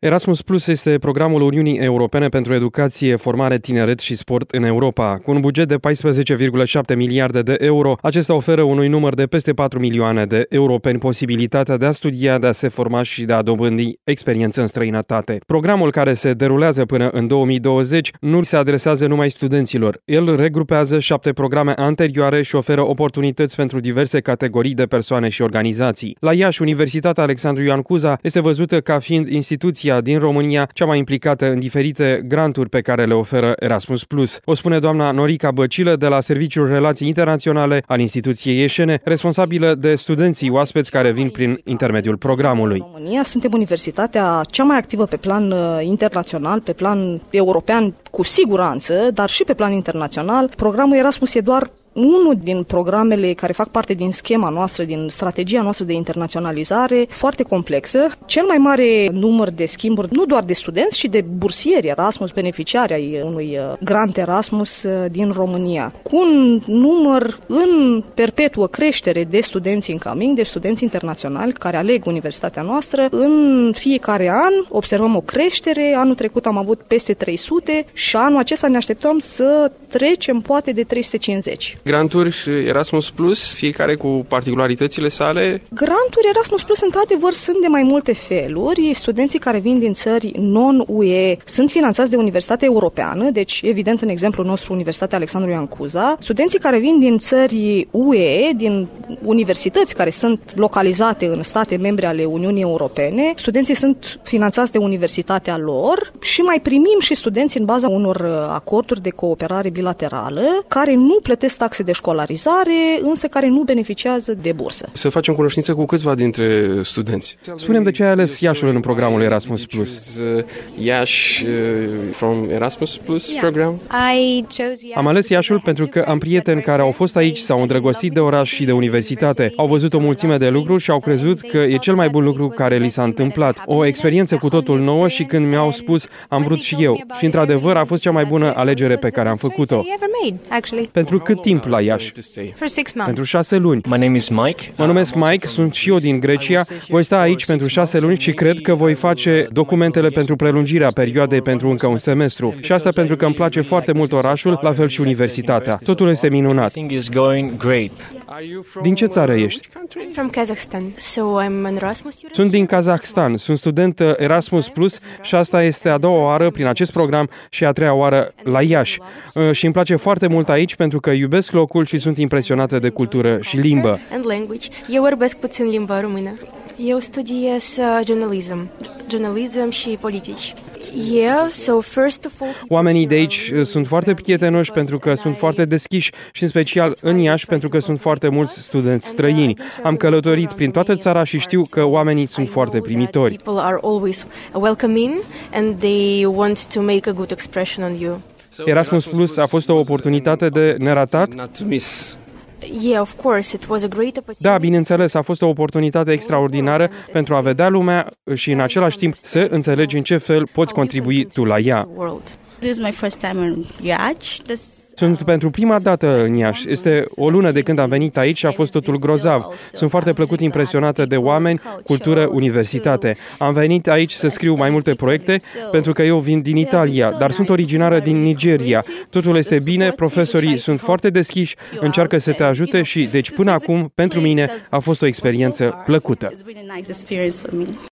Erasmus Plus este programul Uniunii Europene pentru educație, formare, tineret și sport în Europa. Cu un buget de 14,7 miliarde de euro, acesta oferă unui număr de peste 4 milioane de europeni posibilitatea de a studia, de a se forma și de a dobândi experiență în străinătate. Programul, care se derulează până în 2020, nu se adresează numai studenților. El regrupează 7 programe anterioare și oferă oportunități pentru diverse categorii de persoane și organizații. La Iași, Universitatea Alexandru Ioan Cuza este văzută ca fiind instituția din România cea mai implicată în diferite granturi pe care le oferă Erasmus Plus. O spune doamna Norica Băcilă de la Serviciul Relații Internaționale al instituției ieșene, responsabilă de studenții oaspeți care vin prin intermediul programului. În România suntem universitatea cea mai activă pe plan internațional, pe plan european cu siguranță, dar și pe plan internațional. Programul Erasmus e doar unul din programele care fac parte din schema noastră, din strategia noastră de internaționalizare, foarte complexă. Cel mai mare număr de schimburi, nu doar de studenți, ci de bursieri Erasmus, beneficiari ai unui grant Erasmus din România. Cu un număr în perpetuă creștere de studenți incoming, de studenți internaționali care aleg universitatea noastră. În fiecare an observăm o creștere. Anul trecut am avut peste 300 și anul acesta ne așteptăm să trecem poate de 350. Granturi Erasmus Plus, fiecare cu particularitățile sale? Granturi Erasmus Plus, într-adevăr, sunt de mai multe feluri. Studenții care vin din țări non-UE sunt finanțați de Universitatea Europeană, deci, evident, în exemplul nostru, Universitatea Alexandru Ioan Cuza. Studenții care vin din țări UE, din universități care sunt localizate în state membre ale Uniunii Europene, studenții sunt finanțați de universitatea lor și mai primim și studenți în baza unor acorduri de cooperare bilaterală, care nu plătesc taxe de școlarizare, însă care nu beneficiază de bursă. Să facem cunoștință cu câțiva dintre studenți. Spune-mi de ce ai ales Iașul în programul Erasmus Plus. Iași from Erasmus Plus program? Am ales Iașul pentru că am prieteni care au fost aici, s-au îndrăgostit de oraș și de universitate. Au văzut o mulțime de lucruri și au crezut că e cel mai bun lucru care li s-a întâmplat. O experiență cu totul nouă și când mi-au spus, am vrut și eu. Și într-adevăr a fost cea mai bună alegere pe care am făcut-o. Pentru cât timp la Iași? Pentru 6 luni. Mă numesc Mike, sunt și eu din Grecia. Voi sta aici pentru 6 luni și cred că voi face documentele pentru prelungirea perioadei pentru încă un semestru. Și asta pentru că îmi place foarte mult orașul, la fel și universitatea. Totul este minunat. Din ce țară ești? Sunt din Kazahstan. Sunt student Erasmus Plus și asta este a doua oară prin acest program și a treia oară la Iași. Și îmi place foarte mult aici pentru că iubesc locul și sunt impresionată de cultură și limbă. Eu vorbesc puțin limba română. Eu studiez jurnalism și politici. Oamenii de aici sunt foarte prietenoși pentru că sunt foarte deschiși și în special în Iași pentru că sunt foarte mulți studenți străini. Am călătorit prin toată țara și știu că oamenii sunt foarte primitori. Erasmus Plus a fost o oportunitate de neratat? Da, bineînțeles, a fost o oportunitate extraordinară pentru a vedea lumea și în același timp să înțelegi în ce fel poți contribui tu la ea. Sunt pentru prima dată în Iași. Este o lună de când am venit aici și a fost totul grozav. Sunt foarte plăcut impresionată de oameni, cultură, universitate. Am venit aici să scriu mai multe proiecte pentru că eu vin din Italia, dar sunt originară din Nigeria. Totul este bine, profesorii sunt foarte deschiși, încearcă să te ajute și, deci, până acum, pentru mine, a fost o experiență plăcută.